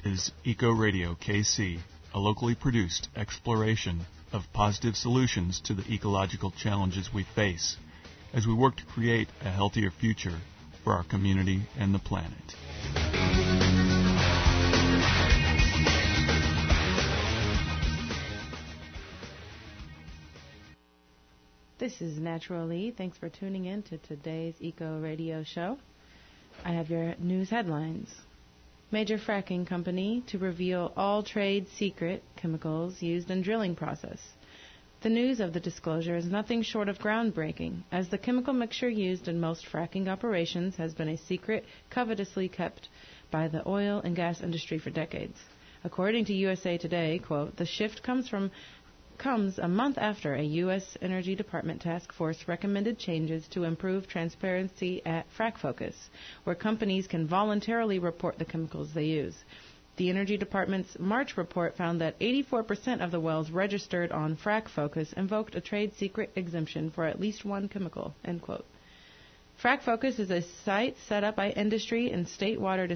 is Eco Radio KC, a locally produced exploration of positive solutions to the ecological challenges we face as we work to create a healthier future for our community and the planet. This is Natural E. Thanks for tuning in to today's Eco Radio show. I have your news headlines. Major fracking company to reveal all trade secret chemicals used in drilling process. The news of the disclosure is nothing short of groundbreaking, as the chemical mixture used in most fracking operations has been a secret covetously kept by the oil and gas industry for decades. According to USA Today, quote, the shift comes a month after a U.S. Energy Department task force recommended changes to improve transparency at FracFocus, where companies can voluntarily report the chemicals they use. The Energy Department's March report found that 84% of the wells registered on FracFocus invoked a trade secret exemption for at least one chemical, end quote. FracFocus is a site set up by industry and state water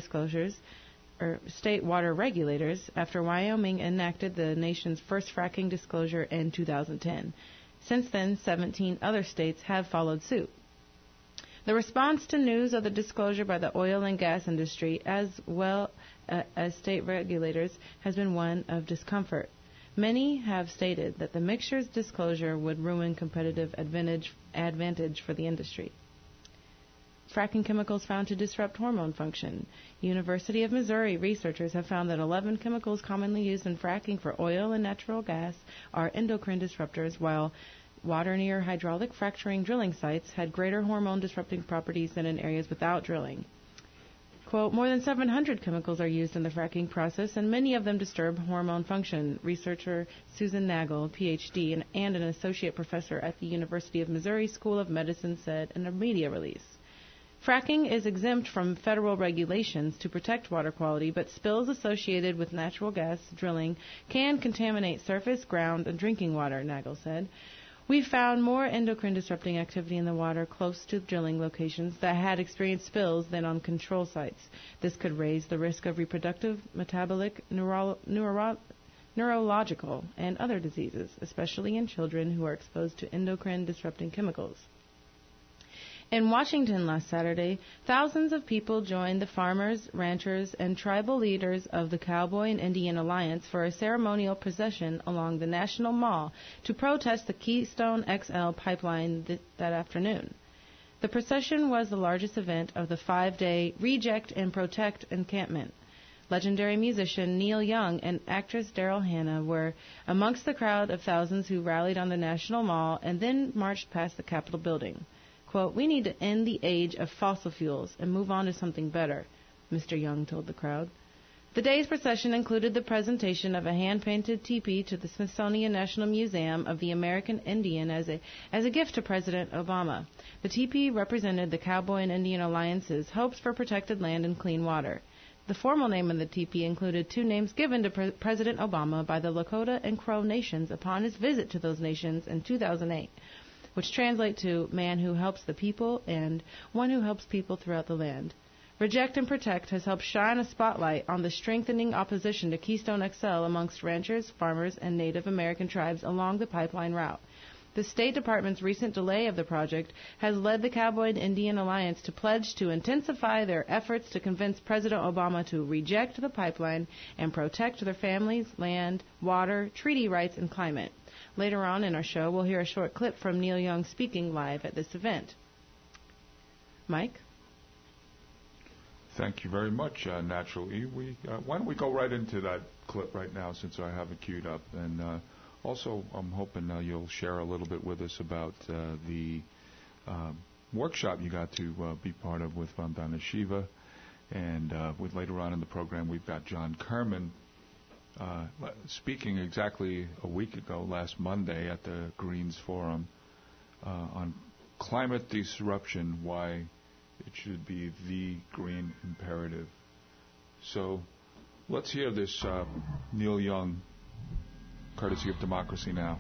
regulators after Wyoming enacted the nation's first fracking disclosure in 2010. Since then, 17 other states have followed suit. The response to news of the disclosure by the oil and gas industry, as well as state regulators, has been one of discomfort. Many have stated that the mixture's disclosure would ruin competitive advantage for the industry. Fracking chemicals found to disrupt hormone function. University of Missouri researchers have found that 11 chemicals commonly used in fracking for oil and natural gas are endocrine disruptors, while water near hydraulic fracturing drilling sites had greater hormone disrupting properties than in areas without drilling. Quote, more than 700 chemicals are used in the fracking process, and many of them disturb hormone function, researcher Susan Nagel, Ph.D. and an associate professor at the University of Missouri School of Medicine, said in a media release. Fracking is exempt from federal regulations to protect water quality, but spills associated with natural gas drilling can contaminate surface, ground, and drinking water, Nagel said. We found more endocrine-disrupting activity in the water close to drilling locations that had experienced spills than on control sites. This could raise the risk of reproductive, metabolic, neurological, and other diseases, especially in children who are exposed to endocrine-disrupting chemicals. In Washington last Saturday, thousands of people joined the farmers, ranchers, and tribal leaders of the Cowboy and Indian Alliance for a ceremonial procession along the National Mall to protest the Keystone XL pipeline that afternoon. The procession was the largest event of the 5-day Reject and Protect encampment. Legendary musician Neil Young and actress Daryl Hannah were amongst the crowd of thousands who rallied on the National Mall and then marched past the Capitol building. Quote, we need to end the age of fossil fuels and move on to something better, Mr. Young told the crowd. The day's procession included the presentation of a hand-painted teepee to the Smithsonian National Museum of the American Indian as a gift to President Obama. The teepee represented the Cowboy and Indian Alliance's hopes for protected land and clean water. The formal name of the teepee included two names given to President Obama by the Lakota and Crow nations upon his visit to those nations in 2008. Which translate to man who helps the people and one who helps people throughout the land. Reject and Protect has helped shine a spotlight on the strengthening opposition to Keystone XL amongst ranchers, farmers, and Native American tribes along the pipeline route. The State Department's recent delay of the project has led the Cowboy and Indian Alliance to pledge to intensify their efforts to convince President Obama to reject the pipeline and protect their families, land, water, treaty rights, and climate. Later on in our show, we'll hear a short clip from Neil Young speaking live at this event. Mike? Thank you very much, Natural E. Why don't we go right into that clip right now since I have it queued up. And also, I'm hoping you'll share a little bit with us about the workshop you got to be part of with Vandana Shiva. And later on in the program, we've got John Kerman speaking exactly a week ago, last Monday, at the Greens Forum on climate disruption, why it should be the green imperative. So let's hear this Neil Young, courtesy of Democracy Now!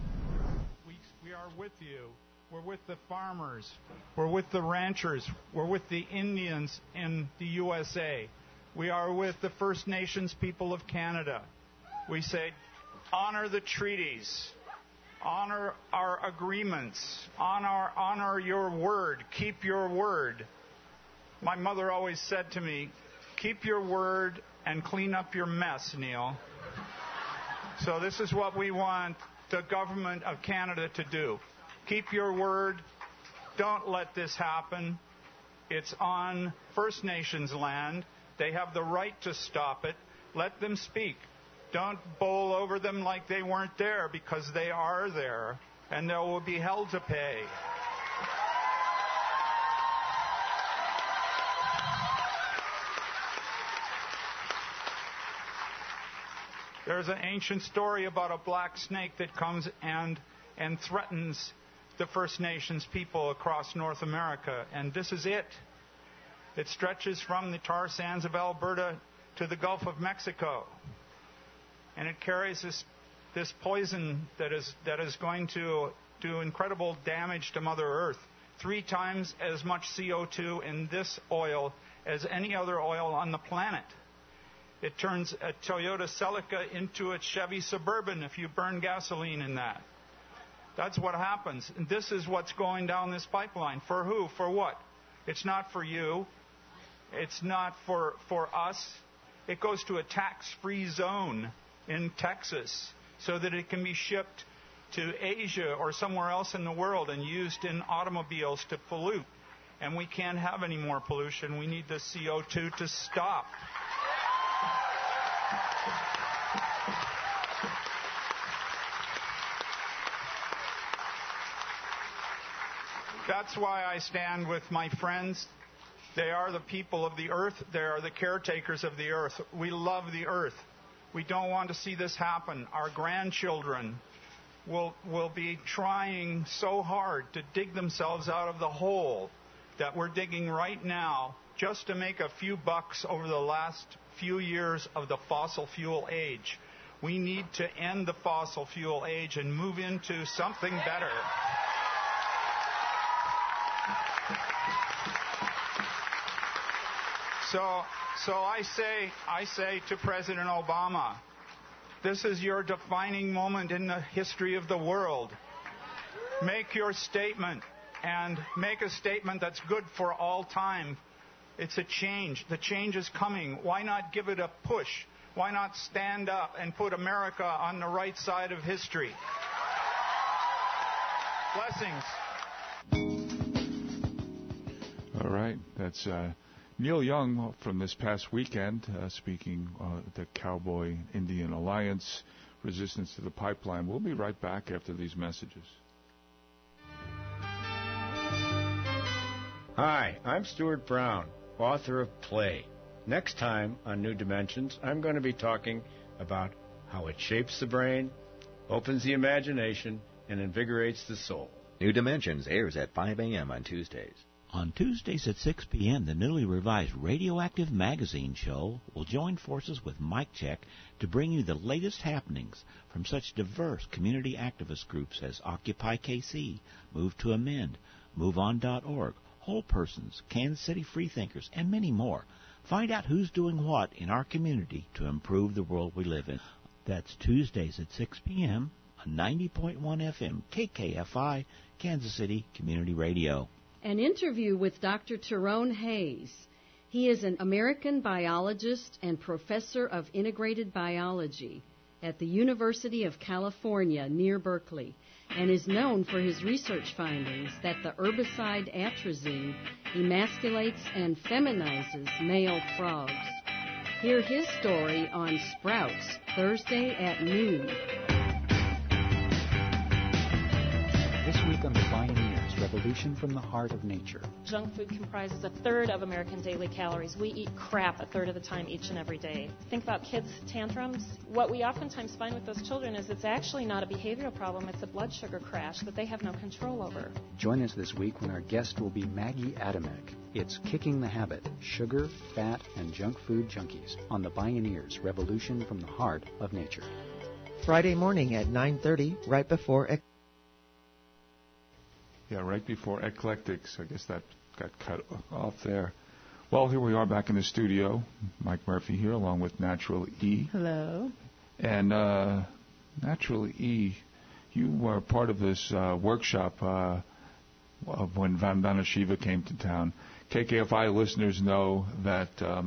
We are with you. We're with the farmers. We're with the ranchers. We're with the Indians in the USA. We are with the First Nations people of Canada. We say, honor the treaties, honor our agreements, honor your word, keep your word. My mother always said to me, keep your word and clean up your mess, Neil. So this is what we want the government of Canada to do. Keep your word. Don't let this happen. It's on First Nations land. They have the right to stop it. Let them speak. Don't bowl over them like they weren't there, because they are there, and they will be held to pay. There's an ancient story about a black snake that comes and threatens the First Nations people across North America. And this is it. It stretches from the tar sands of Alberta to the Gulf of Mexico. And it carries this poison that is going to do incredible damage to Mother Earth. 3 times as much CO2 in this oil as any other oil on the planet. It turns a Toyota Celica into a Chevy Suburban if you burn gasoline in that. That's what happens. And this is what's going down this pipeline. For who? For what? It's not for you. It's not for us. It goes to a tax-free zone in Texas so that it can be shipped to Asia or somewhere else in the world and used in automobiles to pollute. And we can't have any more pollution. We need the CO2 to stop. That's why I stand with my friends. They are the people of the earth. They are the caretakers of the earth. We love the earth. We don't want to see this happen. Our grandchildren will be trying so hard to dig themselves out of the hole that we're digging right now just to make a few bucks over the last few years of the fossil fuel age. We need to end the fossil fuel age and move into something better. So I say to President Obama, this is your defining moment in the history of the world. Make your statement, and make a statement that's good for all time. It's a change. The change is coming. Why not give it a push? Why not stand up and put America on the right side of history? Blessings. All right. That's Neil Young from this past weekend speaking at the Cowboy Indian Alliance, Resistance to the Pipeline. We'll be right back after these messages. Hi, I'm Stuart Brown, author of Play. Next time on New Dimensions, I'm going to be talking about how it shapes the brain, opens the imagination, and invigorates the soul. New Dimensions airs at 5 a.m. on Tuesdays. On Tuesdays at 6 p.m., the newly revised Radioactive Magazine show will join forces with Mike Check to bring you the latest happenings from such diverse community activist groups as Occupy KC, Move to Amend, MoveOn.org, Whole Persons, Kansas City Freethinkers, and many more. Find out who's doing what in our community to improve the world we live in. That's Tuesdays at 6 p.m. on 90.1 FM KKFI, Kansas City Community Radio. An interview with Dr. Tyrone Hayes. He is an American biologist and professor of integrated biology at the University of California near Berkeley, and is known for his research findings that the herbicide atrazine emasculates and feminizes male frogs. Hear his story on Sprouts, Thursday at noon. This week on The Pioneers, Revolution from the Heart of Nature. Junk food comprises a third of American daily calories. We eat crap a third of the time each and every day. Think about kids' tantrums. What we oftentimes find with those children is it's actually not a behavioral problem, it's a blood sugar crash that they have no control over. Join us this week when our guest will be Maggie Adamek. It's Kicking the Habit, Sugar, Fat, and Junk Food Junkies on The Pioneers, Revolution from the Heart of Nature. Friday morning at 9:30, right before... Yeah, right before Eclectics. I guess that got cut off there. Well, here we are back in the studio. Mike Murphy here, along with Natural E. Hello. And Natural E, you were part of this workshop of when Vandana Shiva came to town. KKFI listeners know that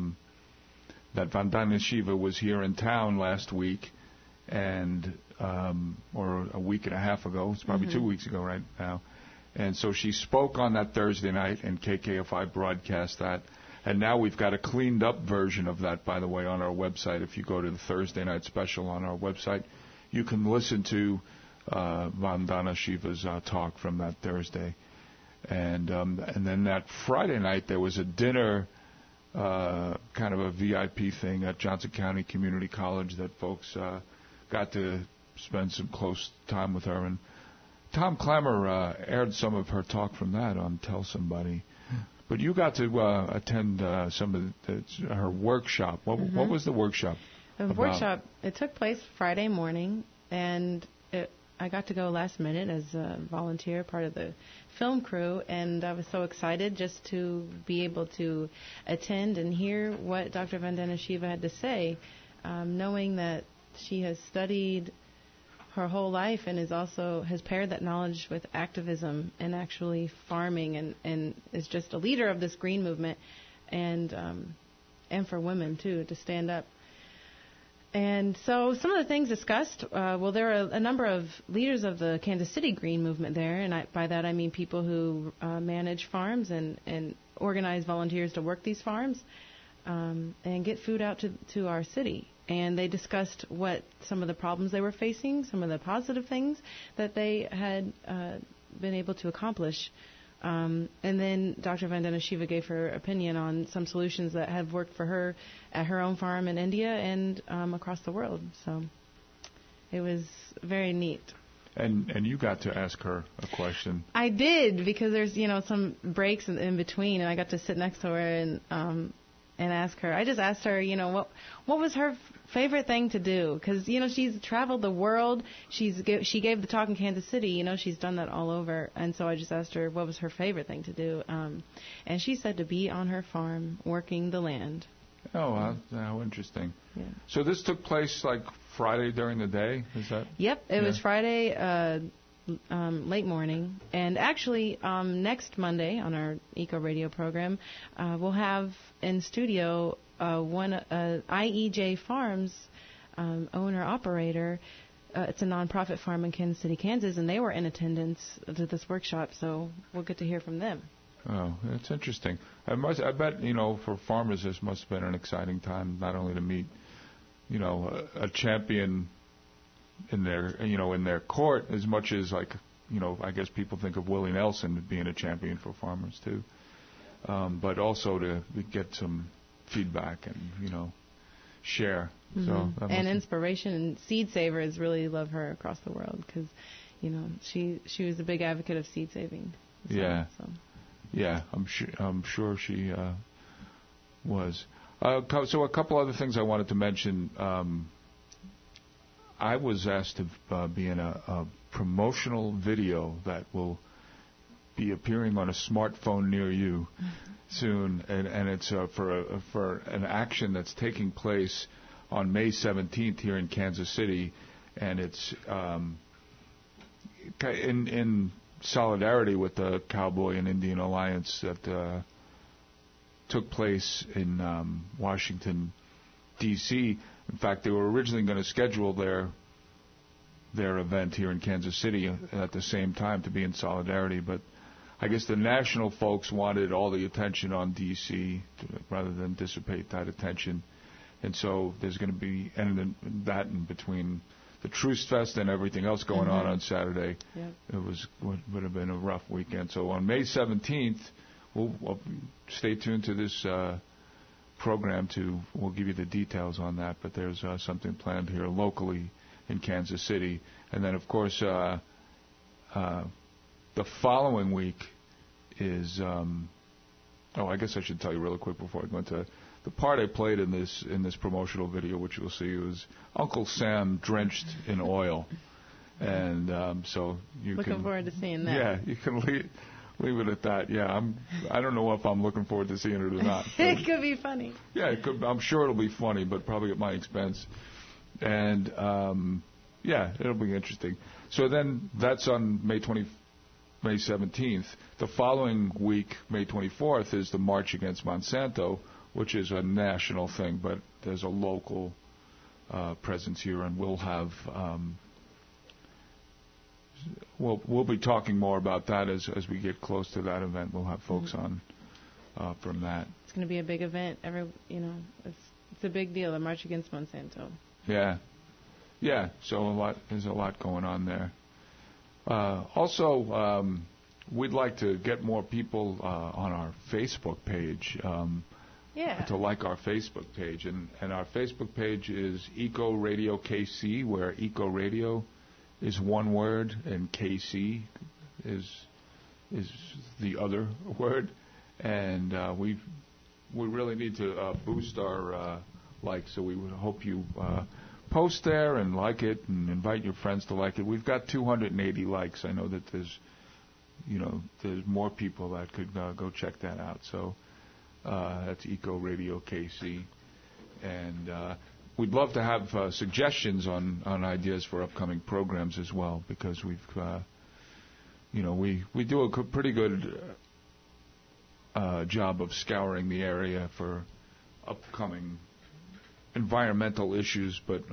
that Vandana Shiva was here in town last week, and or a week and a half ago. It's probably 2 weeks ago right now. And so she spoke on that Thursday night, and KKFI broadcast that. And now we've got a cleaned up version of that, by the way, on our website. If you go to the Thursday night special on our website, you can listen to Vandana Shiva's talk from that Thursday. And then that Friday night, there was a dinner, kind of a VIP thing at Johnson County Community College that folks got to spend some close time with her. And Tom Clammer aired some of her talk from that on Tell Somebody. But you got to attend some of her workshop. What was the workshop about? Workshop, it took place Friday morning, and I got to go last minute as a volunteer, part of the film crew, and I was so excited just to be able to attend and hear what Dr. Vandana Shiva had to say, knowing that she has studied her whole life and has paired that knowledge with activism and actually farming and is just a leader of this green movement and for women too to stand up. And so some of the things discussed, there are a number of leaders of the Kansas City Green Movement there, and by that I mean people who manage farms and organize volunteers to work these farms and get food out to our city. And they discussed what some of the problems they were facing, some of the positive things that they had been able to accomplish. And then Dr. Vandana Shiva gave her opinion on some solutions that have worked for her at her own farm in India and across the world. So it was very neat. And you got to ask her a question. I did, because there's some breaks in between, and I got to sit next to her and ask her. I just asked her, what was her favorite thing to do? Because, she's traveled the world. She gave the talk in Kansas City. She's done that all over. And so I just asked her what was her favorite thing to do. And she said to be on her farm working the land. Oh, how interesting. Yeah. So this took place like Friday during the day? Is that? Yep, it was Friday late morning. And actually, next Monday on our Eco Radio program, we'll have in studio IEJ Farms owner-operator. It's a nonprofit farm in Kansas City, Kansas, and they were in attendance to this workshop, so we'll get to hear from them. Oh, that's interesting. I bet, for farmers this must have been an exciting time, not only to meet, a champion in their court, as much as I guess people think of Willie Nelson being a champion for farmers too, but also to get some feedback and share. Mm-hmm. So and inspiration. And Seed Savers really love her across the world because she was a big advocate of seed saving. Yeah, I'm sure she was. So a couple other things I wanted to mention. I was asked to be in a promotional video that will be appearing on a smartphone near you soon, and it's for an action that's taking place on May 17th here in Kansas City, and it's in solidarity with the Cowboy and Indian Alliance that took place in Washington, D.C. In fact, they were originally going to schedule their event here in Kansas City at the same time to be in solidarity, but I guess the national folks wanted all the attention on D.C. rather than dissipate that attention. And so there's going to be that in between the Truce Fest and everything else going on Saturday. Yep. It would have been a rough weekend. So on May 17th, we'll stay tuned to this program. We'll give you the details on that. But there's something planned here locally in Kansas City. And then, of course, the following week is I guess I should tell you really quick before I go into the part I played in this promotional video, which you'll see, was Uncle Sam drenched in oil, and so you looking forward to seeing that. Yeah, you can Leave it at that. Yeah, I don't know if I'm looking forward to seeing it or not. It could be funny. Yeah, it could. I'm sure it'll be funny, but probably at my expense. And yeah, it'll be interesting. So then that's on May 17th. The following week, May 24th, is the March Against Monsanto, which is a national thing, but there's a local presence here, and we'll have we'll be talking more about that as we get close to that event. We'll have folks on from that. It's going to be a big event. It's a big deal. The March Against Monsanto. Yeah. So there's a lot going on there. Also, we'd like to get more people on our Facebook page. To like our Facebook page, and our Facebook page is Eco Radio KC, where Eco Radio is one word and KC is the other word, and we really need to boost our likes. So we would hope you post there and like it, and invite your friends to like it. We've got 280 likes. I know that there's more people that could go check that out. So that's Eco Radio KC, and we'd love to have suggestions on ideas for upcoming programs as well, because we've we do a pretty good job of scouring the area for upcoming environmental issues, but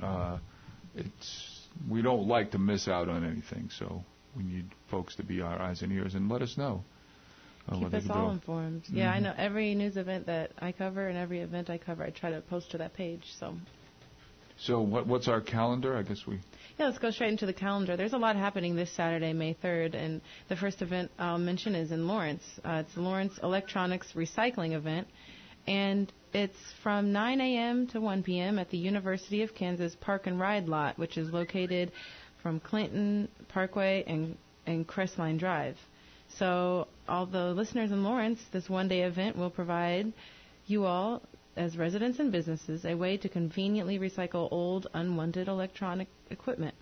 we don't like to miss out on anything, so we need folks to be our eyes and ears and let us know. Keep us all informed. Mm-hmm. Yeah, I know every news event that I cover and every event I cover, I try to post to that page. So what's our calendar? I guess let's go straight into the calendar. There's a lot happening this Saturday, May 3rd, and the first event I'll mention is in Lawrence. It's the Lawrence Electronics Recycling Event, and it's from 9 a.m. to 1 p.m. at the University of Kansas Park and Ride Lot, which is located from Clinton Parkway and Crestline Drive. So all the listeners in Lawrence, this one-day event will provide you all, as residents and businesses, a way to conveniently recycle old, unwanted electronic equipment.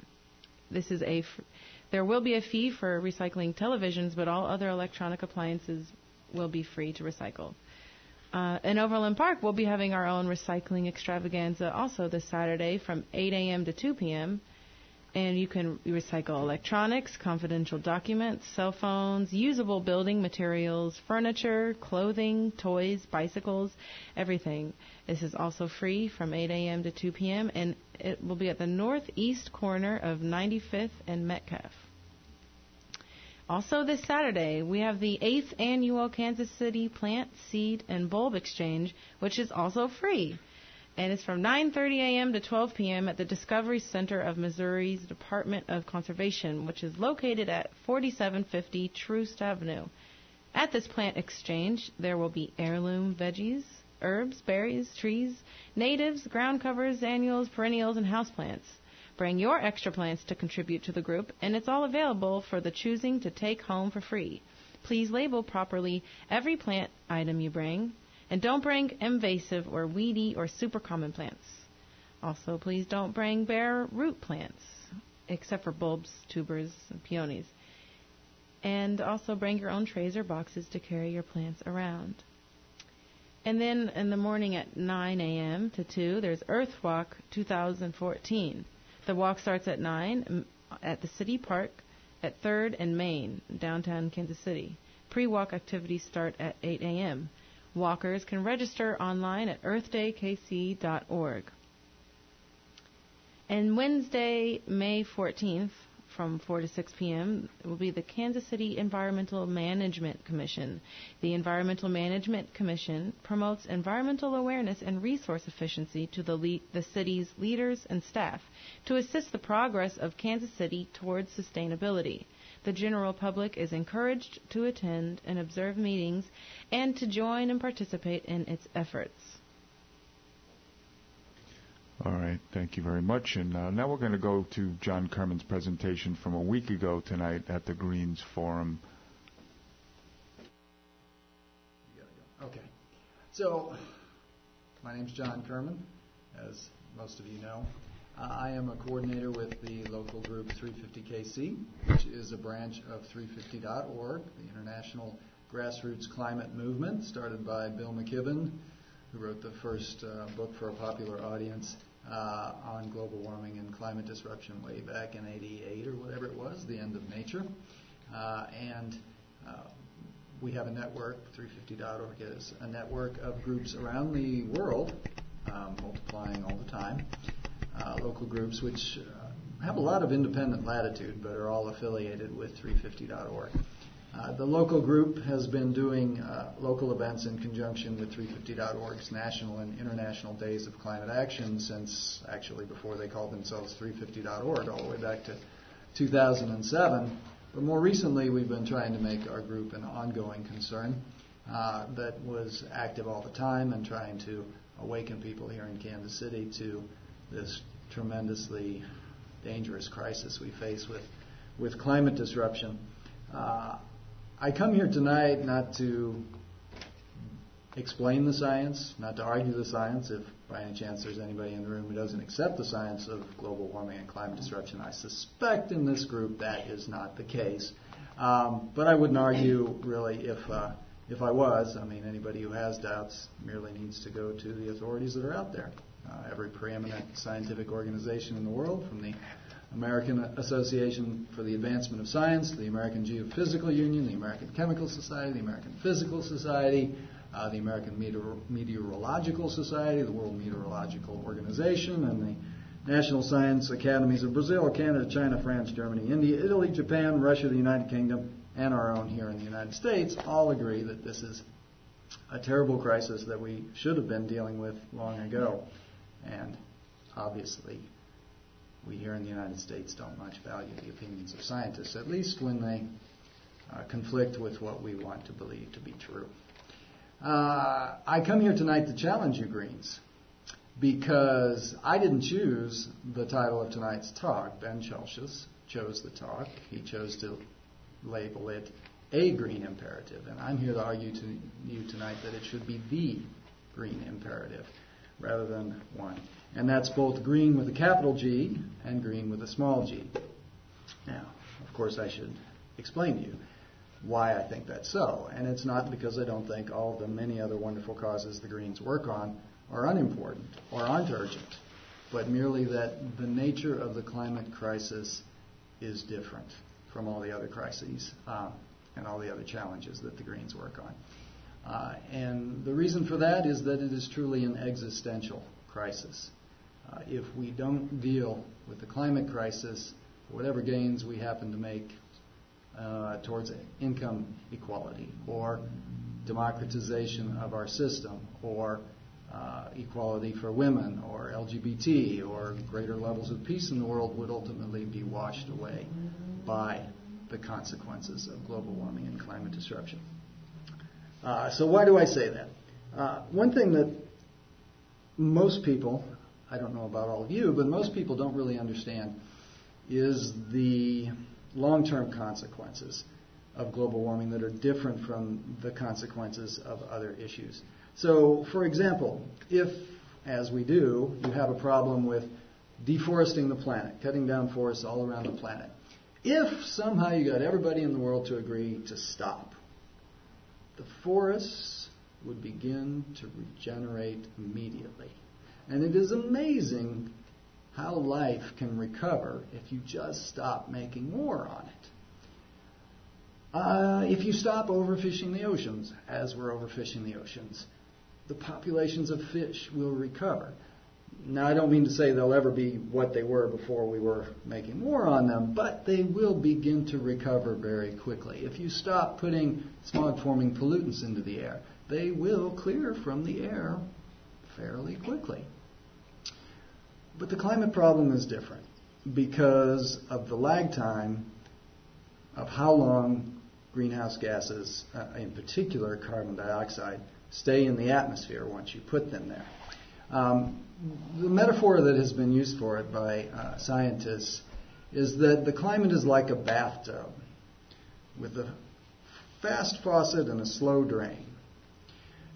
There will be a fee for recycling televisions, but all other electronic appliances will be free to recycle. In Overland Park, we'll be having our own recycling extravaganza also this Saturday from 8 a.m. to 2 p.m., and you can recycle electronics, confidential documents, cell phones, usable building materials, furniture, clothing, toys, bicycles, everything. This is also free from 8 a.m. to 2 p.m., and it will be at the northeast corner of 95th and Metcalf. Also this Saturday, we have the 8th Annual Kansas City Plant, Seed, and Bulb Exchange, which is also free. And it's from 9:30 a.m. to 12 p.m. at the Discovery Center of Missouri's Department of Conservation, which is located at 4750 Troost Avenue. At this plant exchange, there will be heirloom veggies, herbs, berries, trees, natives, ground covers, annuals, perennials, and houseplants. Bring your extra plants to contribute to the group, and it's all available for the choosing to take home for free. Please label properly every plant item you bring. And don't bring invasive or weedy or super common plants. Also, please don't bring bare root plants, except for bulbs, tubers, and peonies. And also bring your own trays or boxes to carry your plants around. And then in the morning at 9 a.m. to 2, there's Earth Walk 2014. The walk starts at 9 at the City Park at 3rd and Main, downtown Kansas City. Pre-walk activities start at 8 a.m. Walkers can register online at earthdaykc.org. And Wednesday, May 14th, from 4 to 6 p.m., will be the Kansas City Environmental Management Commission. The Environmental Management Commission promotes environmental awareness and resource efficiency to the city's leaders and staff to assist the progress of Kansas City towards sustainability. The general public is encouraged to attend and observe meetings and to join and participate in its efforts. All right, thank you very much. And now we're going to go to John Kerman's presentation from a week ago tonight at the Greens Forum. Okay. So, my name's John Kerman, as most of you know. I am a coordinator with the local group 350KC, which is a branch of 350.org, the international grassroots climate movement started by Bill McKibben, who wrote the first book for a popular audience on global warming and climate disruption way back in '88 or whatever it was, The End of Nature. We have a network, 350.org is a network of groups around the world, multiplying all the time, local groups which have a lot of independent latitude but are all affiliated with 350.org. The local group has been doing local events in conjunction with 350.org's national and international days of climate action since actually before they called themselves 350.org, all the way back to 2007. But more recently, we've been trying to make our group an ongoing concern that was active all the time and trying to awaken people here in Kansas City to this tremendously dangerous crisis we face with climate disruption. I come here tonight not to explain the science, not to argue the science. If by any chance there's anybody in the room who doesn't accept the science of global warming and climate disruption, I suspect in this group that is not the case. But I wouldn't argue really if I was. I mean, anybody who has doubts merely needs to go to the authorities that are out there. Every preeminent scientific organization in the world, from the American Association for the Advancement of Science, the American Geophysical Union, the American Chemical Society, the American Physical Society, the American Meteorological Society, the World Meteorological Organization, and the National Science Academies of Brazil, Canada, China, France, Germany, India, Italy, Japan, Russia, the United Kingdom, and our own here in the United States all agree that this is a terrible crisis that we should have been dealing with long ago. And obviously, we here in the United States don't much value the opinions of scientists, at least when they conflict with what we want to believe to be true. I come here tonight to challenge you Greens, because I didn't choose the title of tonight's talk. Ben Chelcius chose the talk. He chose to label it a green imperative, and I'm here to argue to you tonight that it should be the green imperative rather than one. And that's both green with a capital G and green with a small g. Now, of course, I should explain to you why I think that's so. And it's not because I don't think all of the many other wonderful causes the Greens work on are unimportant or aren't urgent, but merely that the nature of the climate crisis is different from all the other crises and all the other challenges that the Greens work on. And the reason for that is that it is truly an existential crisis. If we don't deal with the climate crisis, whatever gains we happen to make towards income equality or democratization of our system or equality for women or LGBT or greater levels of peace in the world would ultimately be washed away by the consequences of global warming and climate disruption. So why do I say that? One thing that most people, I don't know about all of you, but most people don't really understand is the long-term consequences of global warming that are different from the consequences of other issues. So, for example, if, as we do, you have a problem with deforesting the planet, cutting down forests all around the planet, if somehow you got everybody in the world to agree to stop, the forests would begin to regenerate immediately. And it is amazing how life can recover if you just stop making war on it. If you stop overfishing the oceans, as we're overfishing the oceans, the populations of fish will recover. Now, I don't mean to say they'll ever be what they were before we were making war on them, but they will begin to recover very quickly. If you stop putting smog-forming pollutants into the air, they will clear from the air fairly quickly. But the climate problem is different because of the lag time of how long greenhouse gases, in particular carbon dioxide, stay in the atmosphere once you put them there. The metaphor that has been used for it by scientists is that the climate is like a bathtub with a fast faucet and a slow drain.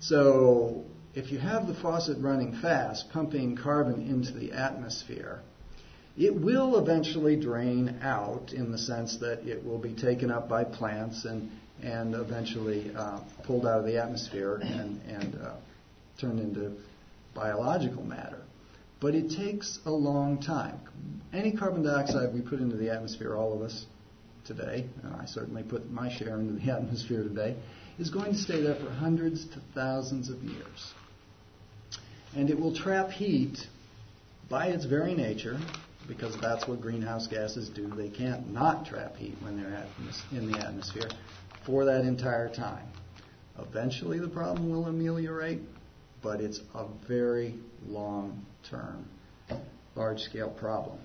So if you have the faucet running fast, pumping carbon into the atmosphere, It will eventually drain out in the sense that it will be taken up by plants and eventually pulled out of the atmosphere and turned into biological matter. But it takes a long time. Any carbon dioxide we put into the atmosphere, all of us today, and I certainly put my share into the atmosphere today, is going to stay there for hundreds to thousands of years. And it will trap heat by its very nature, because that's what greenhouse gases do. They can't not trap heat when they're in the atmosphere for that entire time. Eventually the problem will ameliorate, but it's a very long-term, large-scale problem.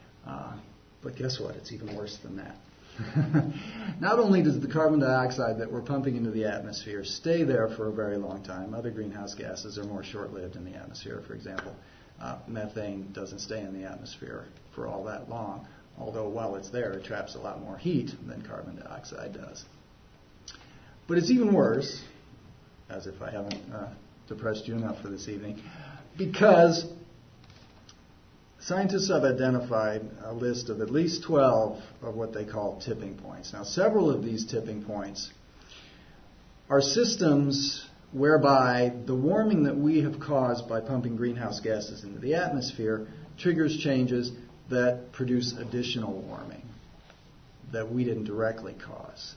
But guess what? It's even worse than that. Not only does the carbon dioxide that we're pumping into the atmosphere stay there for a very long time, other greenhouse gases are more short-lived in the atmosphere. For example, methane doesn't stay in the atmosphere for all that long, although while it's there, it traps a lot more heat than carbon dioxide does. But it's even worse, as if I haven't depressed you enough for this evening, because scientists have identified a list of at least 12 of what they call tipping points. Now, several of these tipping points are systems whereby the warming that we have caused by pumping greenhouse gases into the atmosphere triggers changes that produce additional warming that we didn't directly cause.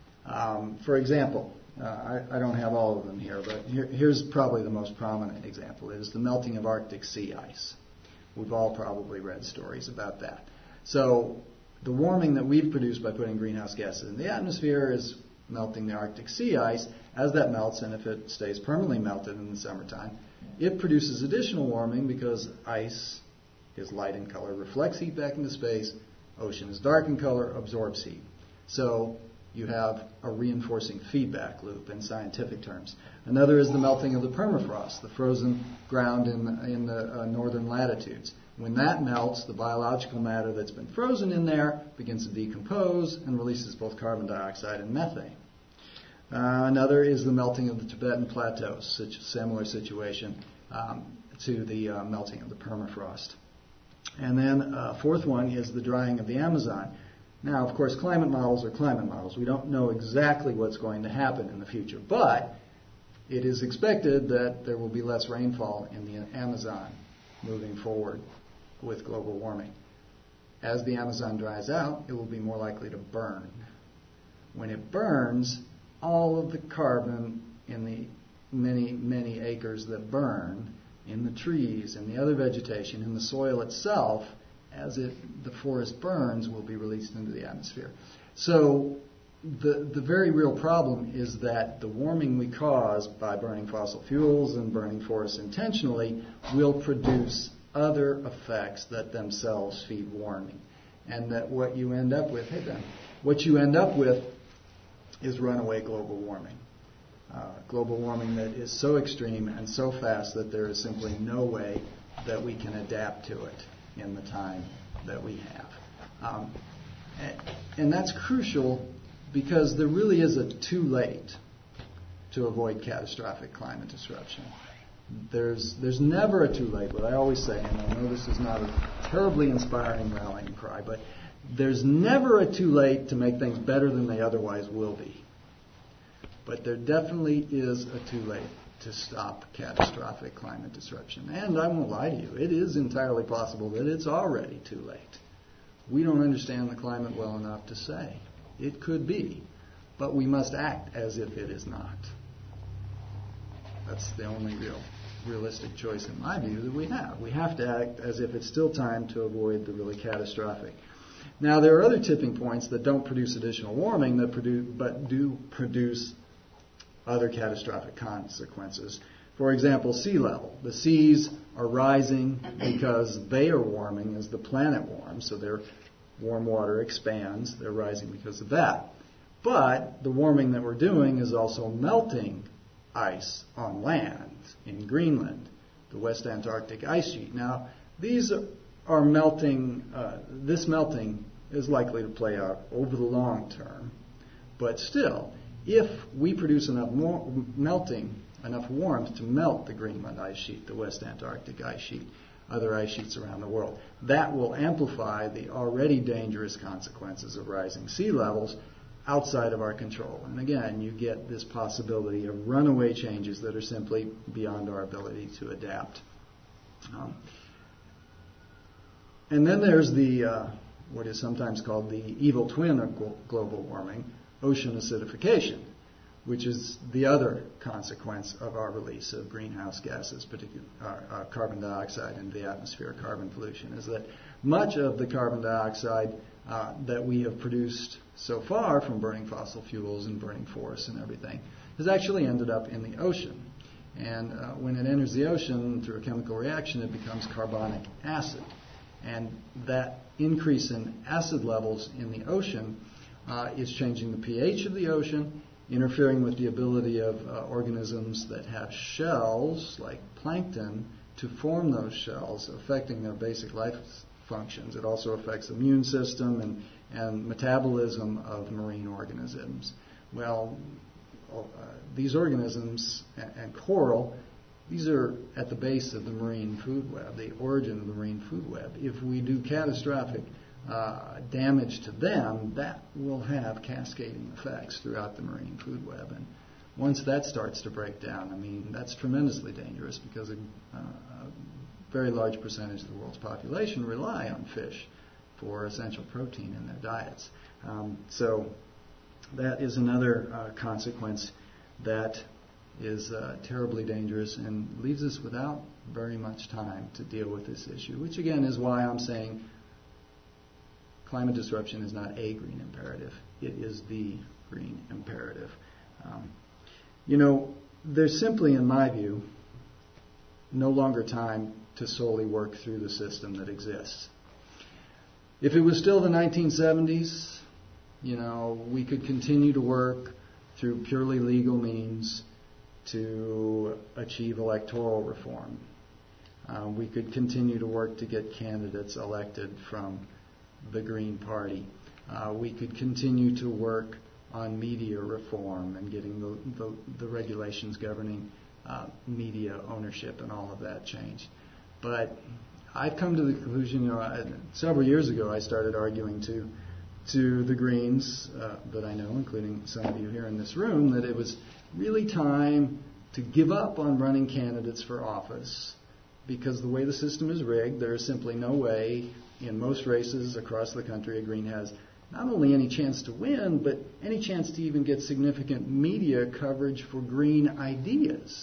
For example, I don't have all of them here, but here's probably the most prominent example. It is the melting of Arctic sea ice. We've all probably read stories about that. So the warming that we've produced by putting greenhouse gases in the atmosphere is melting the Arctic sea ice. As that melts, and if it stays permanently melted in the summertime, it produces additional warming because ice is light in color, reflects heat back into space. Ocean is dark in color, absorbs heat. So you have a reinforcing feedback loop in scientific terms. Another is the melting of the permafrost, the frozen ground in the northern latitudes. When that melts, the biological matter that's been frozen in there begins to decompose and releases both carbon dioxide and methane. Another is the melting of the Tibetan Plateau, such a similar situation to the melting of the permafrost. And then fourth one is the drying of the Amazon. Now, of course, climate models are climate models. We don't know exactly what's going to happen in the future, but it is expected that there will be less rainfall in the Amazon moving forward with global warming. As the Amazon dries out, it will be more likely to burn. When it burns, all of the carbon in the many, many acres that burn, in the trees, in the other vegetation, in the soil itself, as the forest burns, will be released into the atmosphere. So the very real problem is that the warming we cause by burning fossil fuels and burning forests intentionally will produce other effects that themselves feed warming. And that what you end up with, is runaway global warming. Global warming that is so extreme and so fast that there is simply no way that we can adapt to it in the time that we have. And that's crucial because there really is a too late to avoid catastrophic climate disruption. There's never a too late. What I always say, and I know this is not a terribly inspiring rallying cry, but there's never a too late to make things better than they otherwise will be. But there definitely is a too late to stop catastrophic climate disruption. And I won't lie to you, it is entirely possible that it's already too late. We don't understand the climate well enough to say. It could be, but we must act as if it is not. That's the only realistic choice in my view that we have. We have to act as if it's still time to avoid the really catastrophic. Now, there are other tipping points that don't produce additional warming but do produce other catastrophic consequences. For example, sea level. The seas are rising because they are warming as the planet warms, so their warm water expands. They're rising because of that. But the warming that we're doing is also melting ice on land in Greenland, the West Antarctic ice sheet. Now, these are melting. This melting is likely to play out over the long term, but still, if we produce enough warmth to melt the Greenland ice sheet, the West Antarctic ice sheet, other ice sheets around the world. That will amplify the already dangerous consequences of rising sea levels outside of our control. And again, you get this possibility of runaway changes that are simply beyond our ability to adapt. And then there's the what is sometimes called the evil twin of global warming, ocean acidification, which is the other consequence of our release of greenhouse gases, particularly carbon dioxide into the atmosphere, carbon pollution, is that much of the carbon dioxide that we have produced so far from burning fossil fuels and burning forests and everything has actually ended up in the ocean. And when it enters the ocean through a chemical reaction, it becomes carbonic acid. And that increase in acid levels in the ocean is changing the pH of the ocean, interfering with the ability of organisms that have shells, like plankton, to form those shells, affecting their basic life functions. It also affects the immune system and metabolism of marine organisms. Well, these organisms and coral, these are at the base of the marine food web, the origin of the marine food web. If we do catastrophic damage to them, that will have cascading effects throughout the marine food web. And once that starts to break down, I mean, that's tremendously dangerous because a very large percentage of the world's population rely on fish for essential protein in their diets. So that is another consequence that is terribly dangerous and leaves us without very much time to deal with this issue, which again is why I'm saying climate disruption is not a green imperative. It is the green imperative. There's simply, in my view, no longer time to solely work through the system that exists. If it was still the 1970s, we could continue to work through purely legal means to achieve electoral reform. We could continue to work to get candidates elected from the Green Party. We could continue to work on media reform and getting the regulations governing media ownership and all of that changed. But I've come to the conclusion, several years ago I started arguing to the Greens that I know, including some of you here in this room, that it was really time to give up on running candidates for office because the way the system is rigged, there is simply no way in most races across the country a Green has not only any chance to win, but any chance to even get significant media coverage for Green ideas.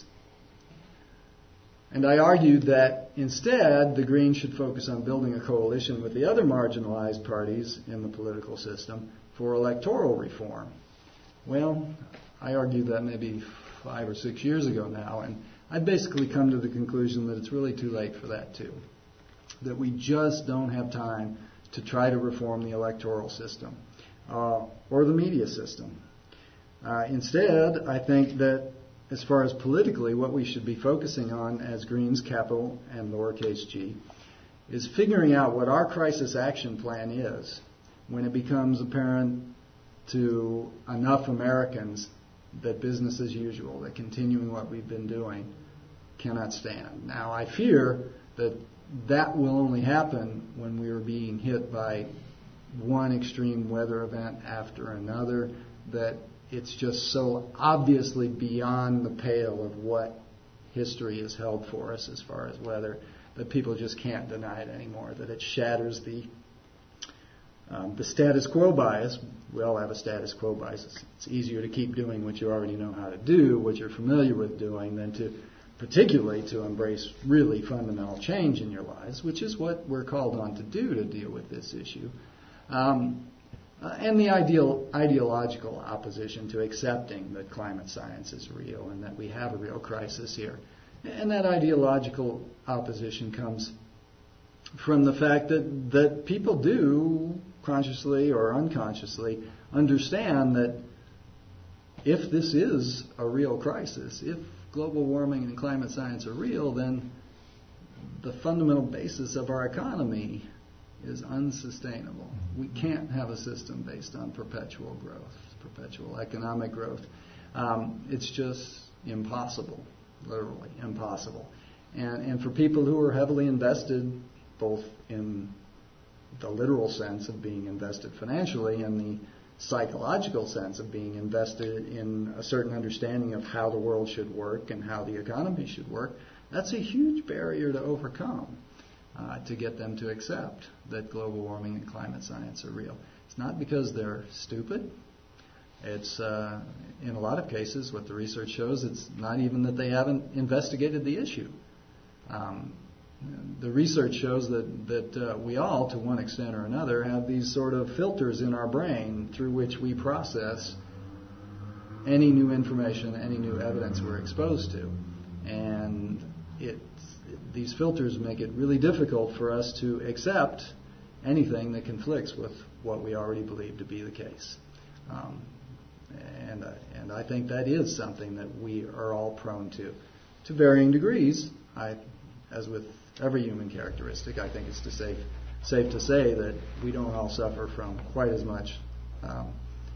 And I argued that instead the Greens should focus on building a coalition with the other marginalized parties in the political system for electoral reform. Well, I argued that maybe 5 or 6 years ago now, and I've basically come to the conclusion that it's really too late for that too. That we just don't have time to try to reform the electoral system or the media system. Instead, I think that as far as politically, what we should be focusing on as Greens, capital and lowercase g, is figuring out what our crisis action plan is when it becomes apparent to enough Americans that business as usual, that continuing what we've been doing, cannot stand. Now, I fear that will only happen when we are being hit by one extreme weather event after another, that it's just so obviously beyond the pale of what history has held for us as far as weather that people just can't deny it anymore, that it shatters the status quo bias. We all have a status quo bias. It's easier to keep doing what you already know how to do, what you're familiar with doing, than particularly to embrace really fundamental change in your lives, which is what we're called on to do to deal with this issue. And the ideological opposition to accepting that climate science is real and that we have a real crisis here. And that ideological opposition comes from the fact that people do, consciously or unconsciously, understand that if this is a real crisis, if global warming and climate science are real, then the fundamental basis of our economy is unsustainable. We can't have a system based on perpetual growth, perpetual economic growth. It's just impossible, literally impossible. And for people who are heavily invested, both in the literal sense of being invested financially and the psychological sense of being invested in a certain understanding of how the world should work and how the economy should work, that's a huge barrier to overcome to get them to accept that global warming and climate science are real. It's not because they're stupid. It's, in a lot of cases, what the research shows, it's not even that they haven't investigated the issue. The research shows that we all, to one extent or another, have these sort of filters in our brain through which we process any new information, any new evidence we're exposed to. And these filters make it really difficult for us to accept anything that conflicts with what we already believe to be the case. And I think that is something that we are all prone to varying degrees. As with every human characteristic, I think it's safe to say that we don't all suffer from quite as much of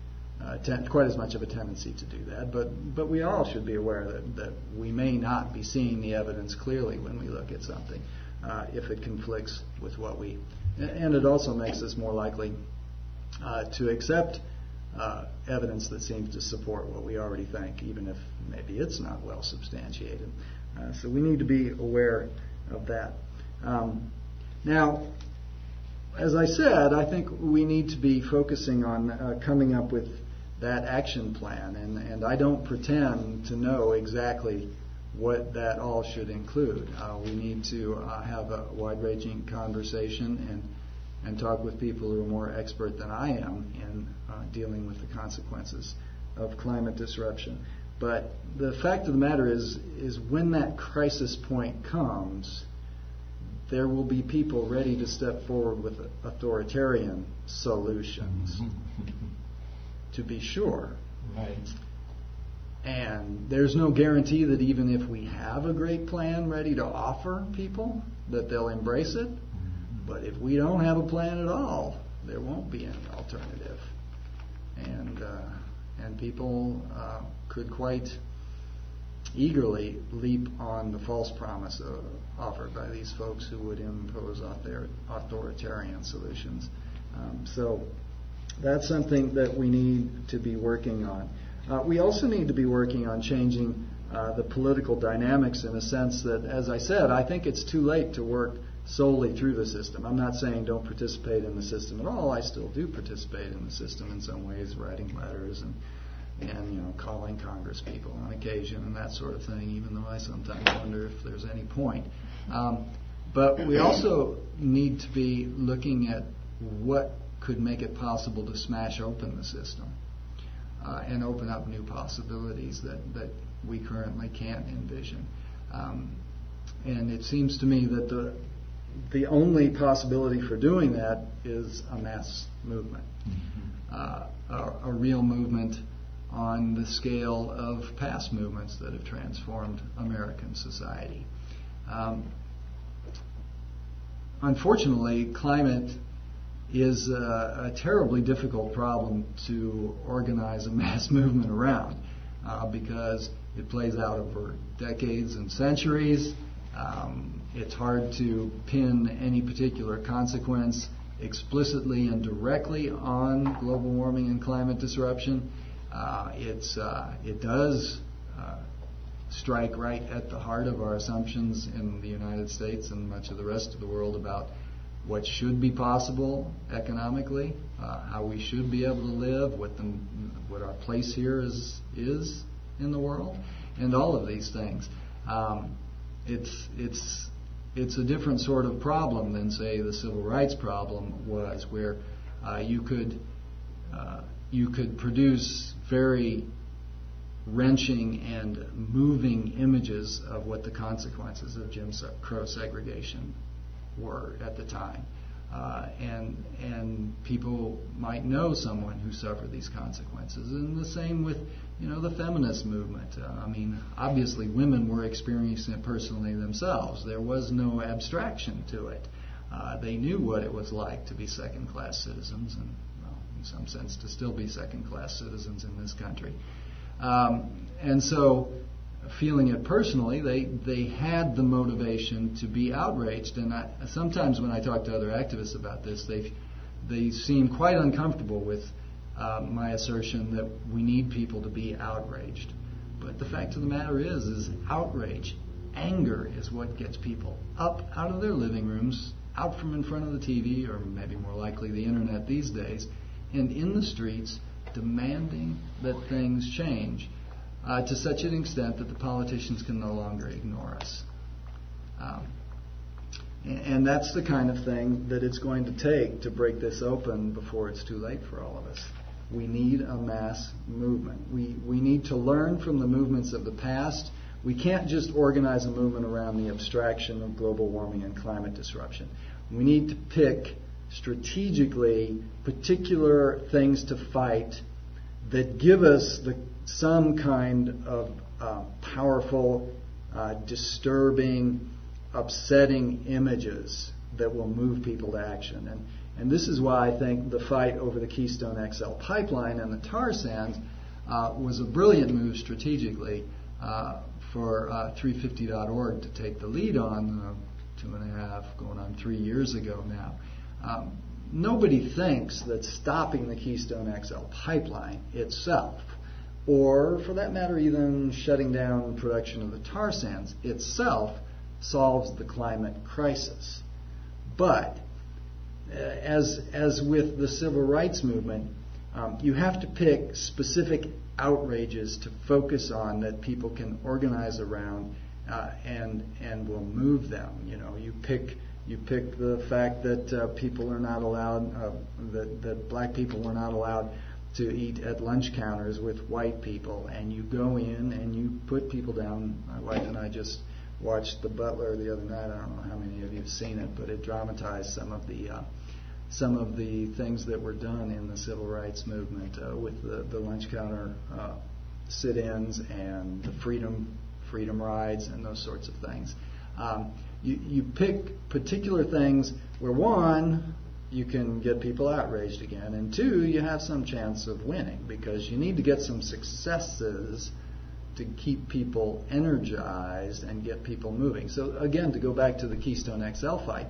a tendency to do that. But we all should be aware that we may not be seeing the evidence clearly when we look at something if it conflicts with what we. And it also makes us more likely to accept evidence that seems to support what we already think, even if maybe it's not well substantiated. So we need to be aware of that. Now, as I said, I think we need to be focusing on coming up with that action plan, and I don't pretend to know exactly what that all should include. We need to have a wide-ranging conversation and talk with people who are more expert than I am in dealing with the consequences of climate disruption. But the fact of the matter is when that crisis point comes, there will be people ready to step forward with authoritarian solutions, to be sure. Right. And there's no guarantee that even if we have a great plan ready to offer people, that they'll embrace it. But if we don't have a plan at all, there won't be any alternative. And people could quite eagerly leap on the false promise offered by these folks who would impose authoritarian solutions. So that's something that we need to be working on. We also need to be working on changing the political dynamics in a sense that, as I said, I think it's too late to work solely through the system. I'm not saying don't participate in the system at all. I still do participate in the system in some ways, writing letters and calling Congress people on occasion and that sort of thing, even though I sometimes wonder if there's any point. But we also need to be looking at what could make it possible to smash open the system and open up new possibilities that we currently can't envision. And it seems to me that the only possibility for doing that is a mass movement, a real movement on the scale of past movements that have transformed American society. Unfortunately, climate is a terribly difficult problem to organize a mass movement around because it plays out over decades and centuries. It's hard to pin any particular consequence explicitly and directly on global warming and climate disruption. It does strike right at the heart of our assumptions in the United States and much of the rest of the world about what should be possible economically, how we should be able to live, what our place here is in the world, and all of these things. It's a different sort of problem than, say, the civil rights problem was, where you could produce very wrenching and moving images of what the consequences of Jim Crow segregation were at the time, and people might know someone who suffered these consequences. And the same with the feminist movement. Obviously women were experiencing it personally themselves. There was no abstraction to it. They knew what it was like to be second-class citizens, and in some sense to still be second-class citizens in this country. And so feeling it personally. They had the motivation to be outraged, and sometimes when I talk to other activists about this, they seem quite uncomfortable with my assertion that we need people to be outraged. But the fact of the matter is outrage, anger is what gets people up out of their living rooms, out from in front of the TV, or maybe more likely the internet these days, and in the streets demanding that things change to such an extent that the politicians can no longer ignore us. And that's the kind of thing that it's going to take to break this open before it's too late for all of us. We need a mass movement. We need to learn from the movements of the past. We can't just organize a movement around the abstraction of global warming and climate disruption. We need to pick strategically particular things to fight that give us some kind of powerful, disturbing, upsetting images that will move people to action. And this is why I think the fight over the Keystone XL pipeline and the tar sands was a brilliant move strategically for 350.org to take the lead on 2.5, going on 3 years ago now. Nobody thinks that stopping the Keystone XL pipeline itself, or for that matter even shutting down production of the tar sands itself, solves the climate crisis. But as with the civil rights movement, you have to pick specific outrages to focus on that people can organize around and will move them. You know, you pick the fact that people are not allowed, that black people were not allowed to eat at lunch counters with white people, and you go in and you put people down. My wife and I just watched The Butler the other night. I don't know how many of you have seen it, but it dramatized some of the things that were done in the civil rights movement with the lunch counter sit-ins and the freedom rides and those sorts of things. You pick particular things where, one, you can get people outraged again, and two, you have some chance of winning, because you need to get some successes to keep people energized and get people moving. So again, to go back to the Keystone XL fight,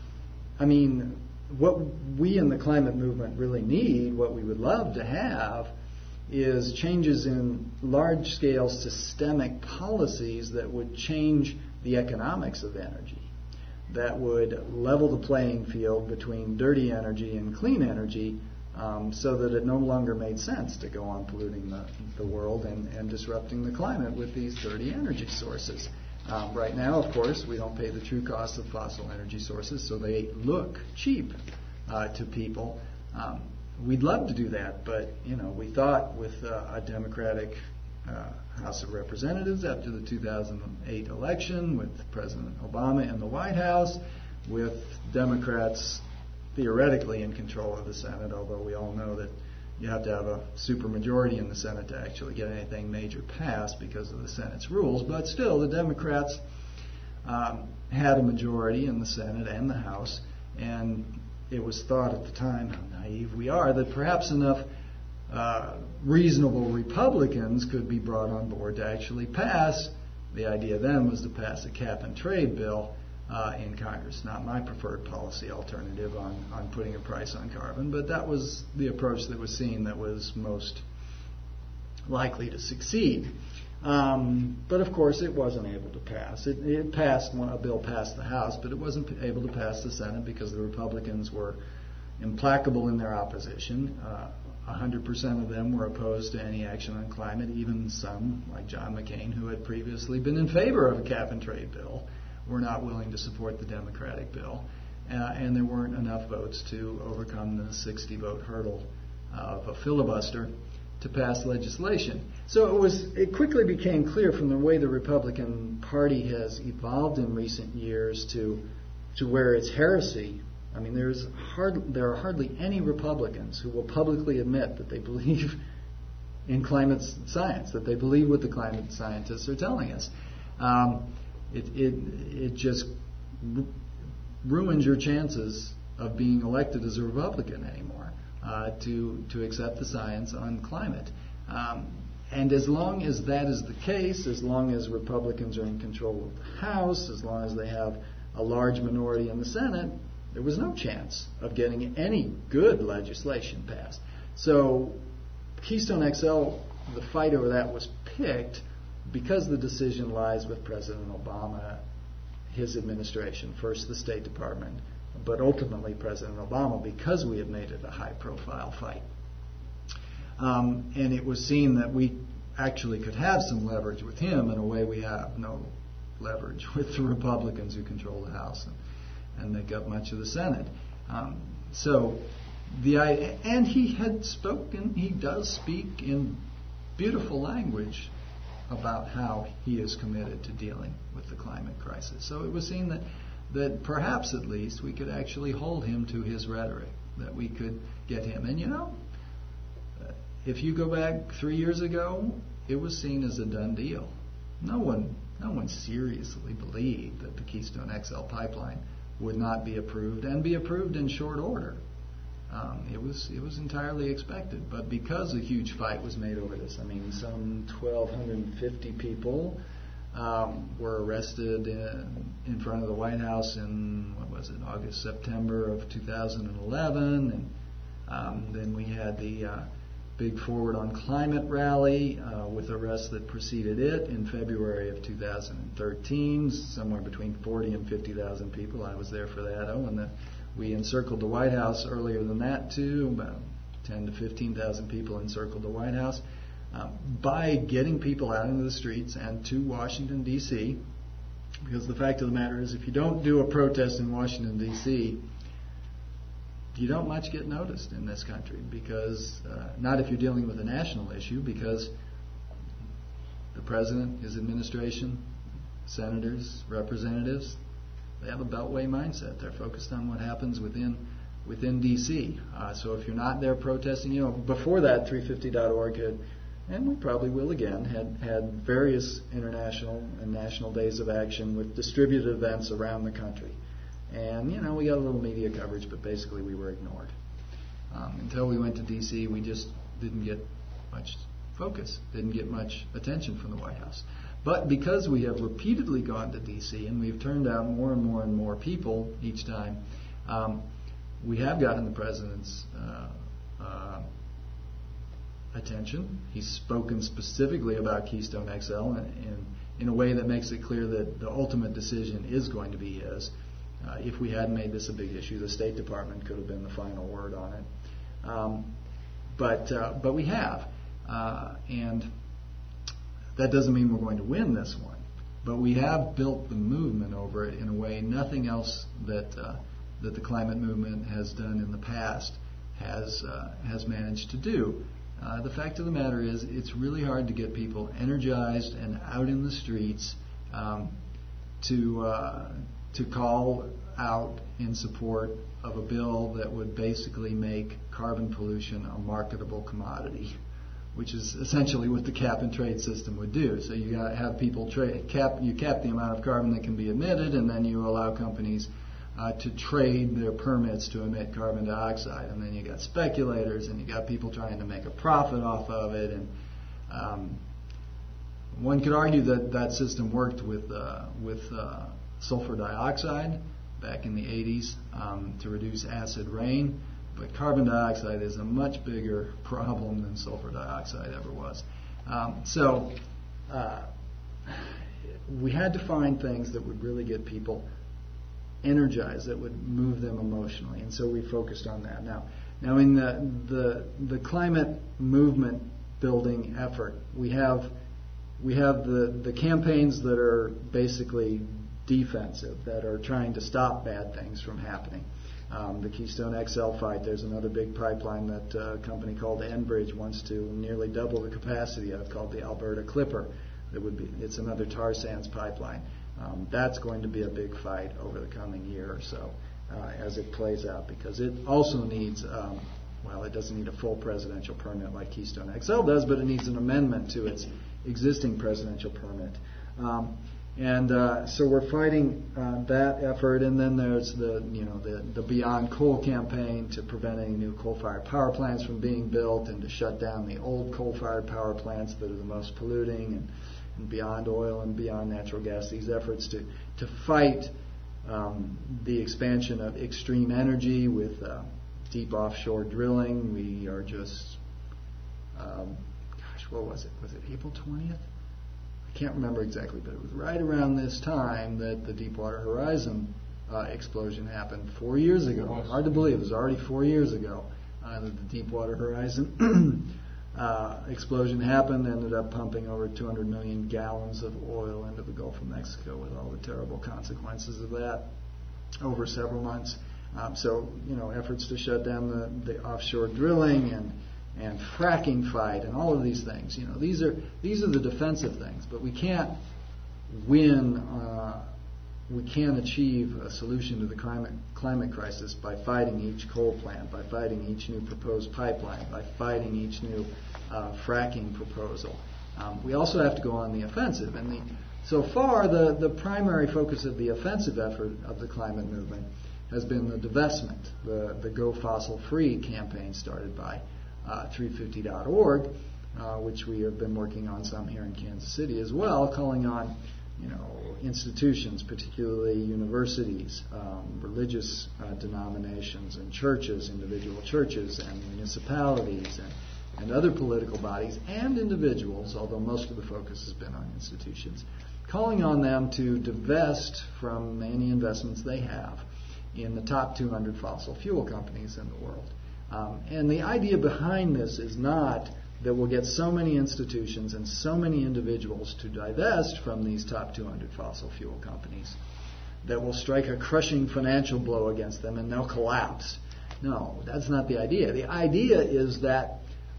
I mean, what we in the climate movement really need, what we would love to have, is changes in large-scale systemic policies that would change the economics of energy, that would level the playing field between dirty energy and clean energy, so that it no longer made sense to go on polluting the world and disrupting the climate with these dirty energy sources. Right now, of course, we don't pay the true cost of fossil energy sources, so they look cheap to people. We'd love to do that, but we thought with a Democratic House of Representatives after the 2008 election, with President Obama in the White House, with Democrats theoretically in control of the Senate, although we all know that you have to have a supermajority in the Senate to actually get anything major passed because of the Senate's rules. But still, the Democrats had a majority in the Senate and the House, and it was thought at the time, how naive we are, that perhaps enough reasonable Republicans could be brought on board to actually pass. The idea then was to pass a cap-and-trade bill in Congress. Not my preferred policy alternative on putting a price on carbon, but that was the approach that was seen that was most likely to succeed. But of course, it wasn't able to pass. It passed, a bill passed the House, but it wasn't able to pass the Senate because the Republicans were implacable in their opposition. 100% of them were opposed to any action on climate, even some, like John McCain, who had previously been in favor of a cap-and-trade bill, were not willing to support the Democratic bill. And there weren't enough votes to overcome the 60-vote hurdle of a filibuster to pass legislation. So it quickly became clear from the way the Republican Party has evolved in recent years to where it's heresy. I mean, there are hardly any Republicans who will publicly admit that they believe in climate science, that they believe what the climate scientists are telling us. It just ruins your chances of being elected as a Republican anymore to accept the science on climate. And as long as that is the case, as long as Republicans are in control of the House, as long as they have a large minority in the Senate, there was no chance of getting any good legislation passed. So Keystone XL, the fight over that was picked because the decision lies with President Obama, his administration, first the State Department, but ultimately President Obama, because we had made it a high-profile fight. And it was seen that we actually could have some leverage with him in a way we have no leverage with the Republicans who control the House and make up much of the Senate. And he had spoken, he does speak in beautiful language about how he is committed to dealing with the climate crisis. So it was seen that perhaps at least we could actually hold him to his rhetoric, that we could get him. And if you go back 3 years ago, it was seen as a done deal. No one seriously believed that the Keystone XL pipeline would not be approved and be approved in short order. It was entirely expected, but because a huge fight was made over this, some 1,250 people were arrested in front of the White House in, August, September of 2011, and then we had the big Forward on Climate rally with arrests that preceded it in February of 2013, somewhere between 40 and 50,000 people. I was there for that. And we encircled the White House earlier than that too. About 10 to 15,000 people encircled the White House by getting people out into the streets and to Washington, D.C., because the fact of the matter is, if you don't do a protest in Washington, D.C., you don't much get noticed in this country, because not if you're dealing with a national issue, because the president, his administration, senators, representatives, they have a beltway mindset. They're focused on what happens within D.C. So if you're not there protesting, before that, 350.org had, and we probably will again, had various international and national days of action with distributed events around the country. And, we got a little media coverage, but basically we were ignored. Until we went to D.C., we just didn't get much focus, didn't get much attention from the White House. But because we have repeatedly gone to D.C. and we've turned out more and more and more people each time, we have gotten the president's attention. He's spoken specifically about Keystone XL in a way that makes it clear that the ultimate decision is going to be his. If we hadn't made this a big issue, the State Department could have been the final word on it. But we have. And that doesn't mean we're going to win this one. But we have built the movement over it in a way nothing else that the climate movement has done in the past has managed to do. The fact of the matter is, it's really hard to get people energized and out in the streets to call out in support of a bill that would basically make carbon pollution a marketable commodity, which is essentially what the cap and trade system would do. So you got to have people cap the amount of carbon that can be emitted, and then you allow companies to trade their permits to emit carbon dioxide, and then you got speculators, and you got people trying to make a profit off of it, and one could argue that system worked with sulfur dioxide back in the 80s to reduce acid rain, but carbon dioxide is a much bigger problem than sulfur dioxide ever was. So we had to find things that would really get people energized, that would move them emotionally, and so we focused on that. Now in the climate movement building effort, we have the campaigns that are basically defensive, that are trying to stop bad things from happening. The Keystone XL fight, there's another big pipeline that a company called Enbridge wants to nearly double the capacity of, called the Alberta Clipper. It's another tar sands pipeline. That's going to be a big fight over the coming year or so as it plays out, because it also needs, it doesn't need a full presidential permit like Keystone XL does, but it needs an amendment to its existing presidential permit. And so we're fighting that effort, and then there's the Beyond Coal campaign to prevent any new coal-fired power plants from being built and to shut down the old coal-fired power plants that are the most polluting, and Beyond Oil and Beyond Natural Gas. These efforts to fight the expansion of extreme energy with deep offshore drilling. We are just, what was it? Was it April 20th? I can't remember exactly, but it was right around this time that the Deepwater Horizon explosion happened 4 years ago. Hard to believe, it was already 4 years ago that the Deepwater Horizon explosion happened, ended up pumping over 200 million gallons of oil into the Gulf of Mexico with all the terrible consequences of that over several months. So, efforts to shut down the offshore drilling and fracking fight and all of these things. These are the defensive things, but we can't win. We can't achieve a solution to the climate crisis by fighting each coal plant, by fighting each new proposed pipeline, by fighting each new fracking proposal. We also have to go on the offensive. And so far, the primary focus of the offensive effort of the climate movement has been the divestment, the Go Fossil Free campaign started by 350.org, which we have been working on some here in Kansas City as well, calling on institutions, particularly universities, religious denominations and churches, individual churches and municipalities and other political bodies and individuals, although most of the focus has been on institutions, calling on them to divest from any investments they have in the top 200 fossil fuel companies in the world. And the idea behind this is not that we'll get so many institutions and so many individuals to divest from these top 200 fossil fuel companies that will strike a crushing financial blow against them and they'll collapse. No, that's not the idea. The idea is that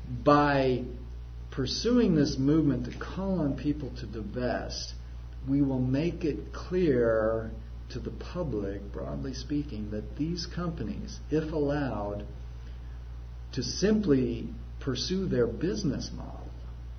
by pursuing this movement to call on people to divest, we will make it clear to the public, broadly speaking, that these companies, if allowed to simply pursue their business model,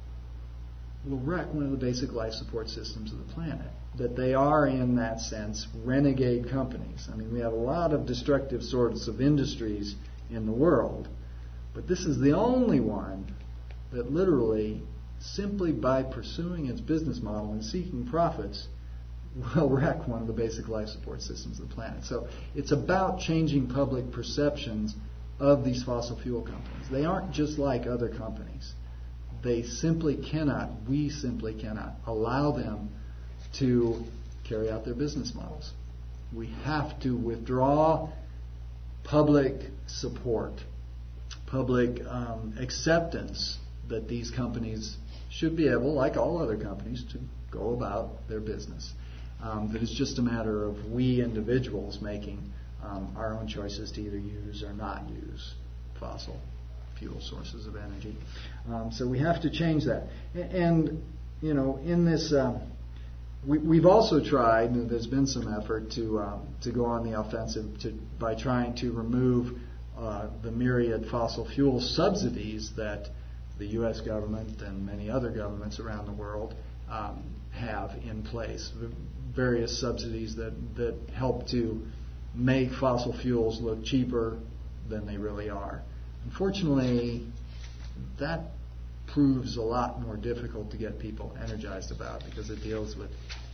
will wreck one of the basic life support systems of the planet. That they are, in that sense, renegade companies. I mean, we have a lot of destructive sorts of industries in the world, but this is the only one that literally, simply by pursuing its business model and seeking profits, will wreck one of the basic life support systems of the planet. So it's about changing public perceptions of these fossil fuel companies. They aren't just like other companies. We simply cannot allow them to carry out their business models. We have to withdraw public support, public acceptance that these companies should be able, like all other companies, to go about their business. That it's just a matter of we individuals making our own choices to either use or not use fossil fuel sources of energy. So we have to change that. And, in this, we've also tried, and there's been some effort to go on the offensive by trying to remove the myriad fossil fuel subsidies that the U.S. government and many other governments around the world have in place. Various subsidies that help to make fossil fuels look cheaper than they really are. Unfortunately, that proves a lot more difficult to get people energized about because it deals with,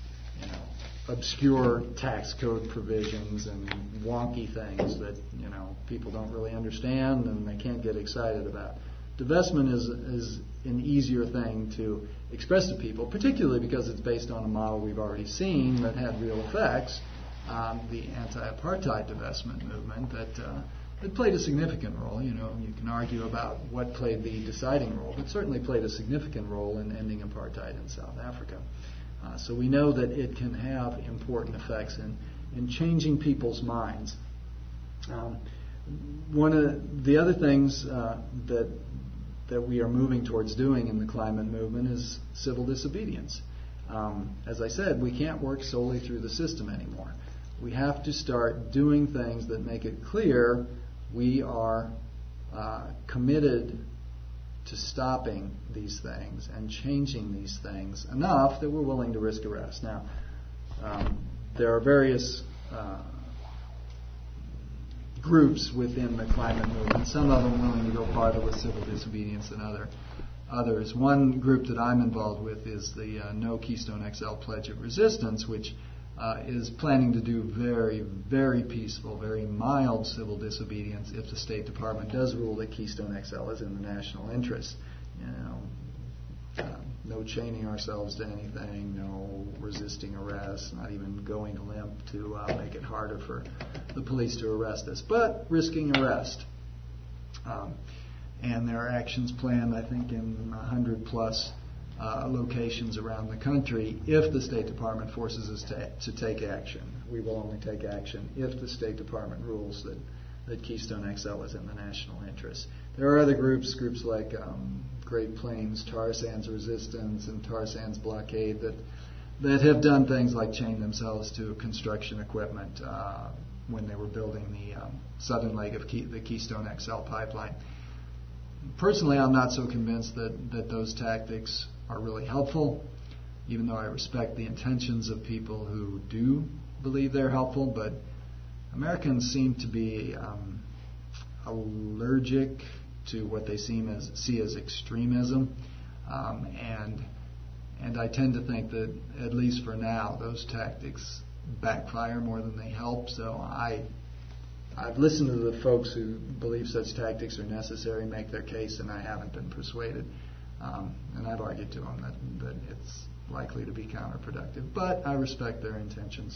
obscure tax code provisions and wonky things that, people don't really understand and they can't get excited about. Divestment is an easier thing to express to people, particularly because it's based on a model we've already seen that had real effects. The anti-apartheid divestment movement that played a significant role. You can argue about what played the deciding role, but certainly played a significant role in ending apartheid in South Africa. So we know that it can have important effects in changing people's minds. One of the other things that we are moving towards doing in the climate movement is civil disobedience. As I said, we can't work solely through the system anymore. We have to start doing things that make it clear we are committed to stopping these things and changing these things enough that we're willing to risk arrest. Now, There are various groups within the climate movement, some of them willing to go farther with civil disobedience than others. One group that I'm involved with is the No Keystone XL Pledge of Resistance, which is planning to do very, very peaceful, very mild civil disobedience if the State Department does rule that Keystone XL is in the national interest. No chaining ourselves to anything, no resisting arrest, not even going limp to make it harder for the police to arrest us, but risking arrest. And there are actions planned, I think, in 100 plus locations around the country if the State Department forces us to take action. We will only take action if the State Department rules that Keystone XL is in the national interest. There are other groups like Great Plains Tar Sands Resistance and Tar Sands Blockade that have done things like chain themselves to construction equipment when they were building the southern leg of the Keystone XL pipeline. Personally, I'm not so convinced that those tactics are really helpful, even though I respect the intentions of people who do believe they're helpful, but Americans seem to be allergic to what they see as extremism, and I tend to think that, at least for now, those tactics backfire more than they help. So I've listened to the folks who believe such tactics are necessary make their case, and I haven't been persuaded. And I've argued to them that it's likely to be counterproductive, but I respect their intentions.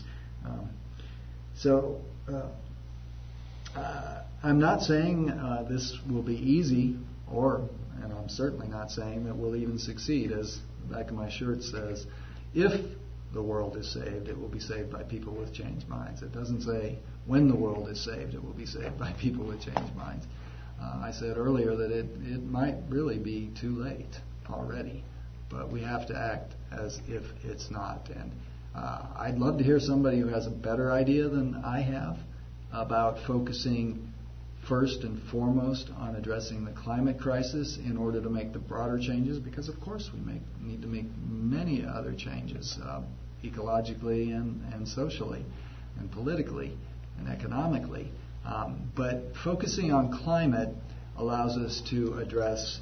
I'm not saying this will be easy, and I'm certainly not saying that we'll even succeed. As the back of my shirt says, if the world is saved, it will be saved by people with changed minds. It doesn't say when the world is saved, it will be saved by people with changed minds. I said earlier that it might really be too late already, but we have to act as if it's not. And I'd love to hear somebody who has a better idea than I have about focusing first and foremost on addressing the climate crisis in order to make the broader changes, because of course we need to make many other changes ecologically and socially and politically and economically. But focusing on climate allows us to address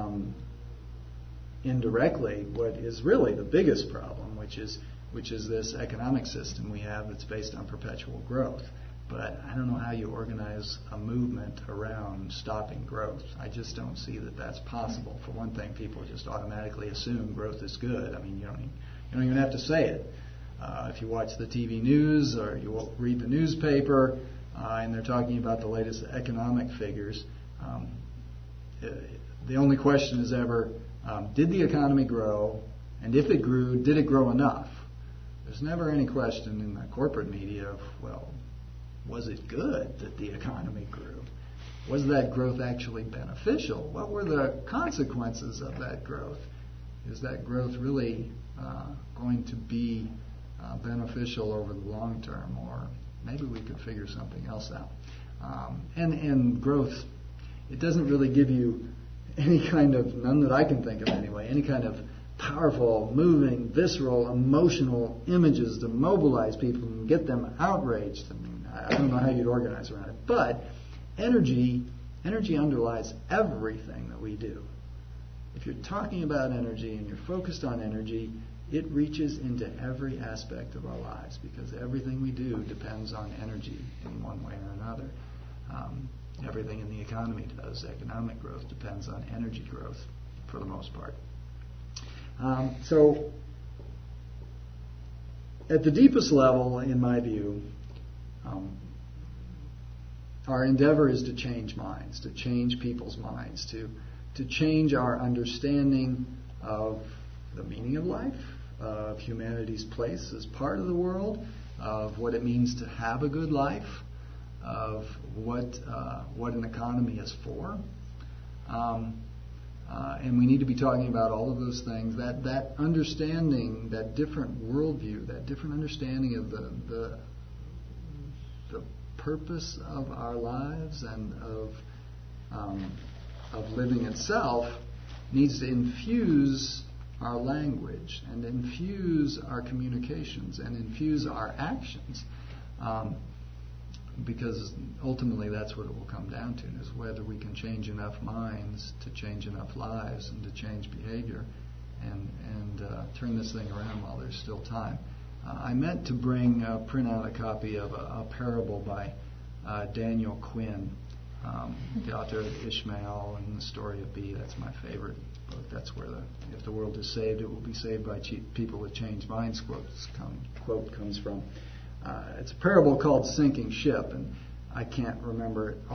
indirectly what is really the biggest problem, which is this economic system we have that's based on perpetual growth. But I don't know how you organize a movement around stopping growth. I just don't see that that's possible. For one thing, people just automatically assume growth is good. I mean, you don't even have to say it. If you watch the TV news or you read the newspaper and they're talking about the latest economic figures, the only question is ever, did the economy grow? And if it grew, did it grow enough? There's never any question in the corporate media of, well, was it good that the economy grew? Was that growth actually beneficial? What were the consequences of that growth? Is that growth really going to be beneficial over the long term? Or maybe we could figure something else out. And growth, it doesn't really give you any kind of, none that I can think of anyway, any kind of powerful, moving, visceral, emotional images to mobilize people and get them outraged. I mean, I don't know how you'd organize around it. But energy underlies everything that we do. If you're talking about energy and you're focused on energy, it reaches into every aspect of our lives, because everything we do depends on energy in one way or another. Everything in the economy does. Economic growth depends on energy growth for the most part. So at the deepest level, in my view, our endeavor is to change minds, to change people's minds, to change our understanding of the meaning of life, of humanity's place as part of the world, of what it means to have a good life, of what an economy is for. And we need to be talking about all of those things. That understanding, that different worldview, that different understanding of the purpose of our lives and of living itself needs to infuse our language and infuse our communications and infuse our actions. Because ultimately that's what it will come down to, is whether we can change enough minds to change enough lives and to change behavior and turn this thing around while there's still time. I meant to print out a copy of a parable by Daniel Quinn, the author of Ishmael and the Story of B. That's my favorite book. That's where if the world is saved, it will be saved by people with changed minds quote comes from. It's a parable called Sinking Ship, and I can't remember it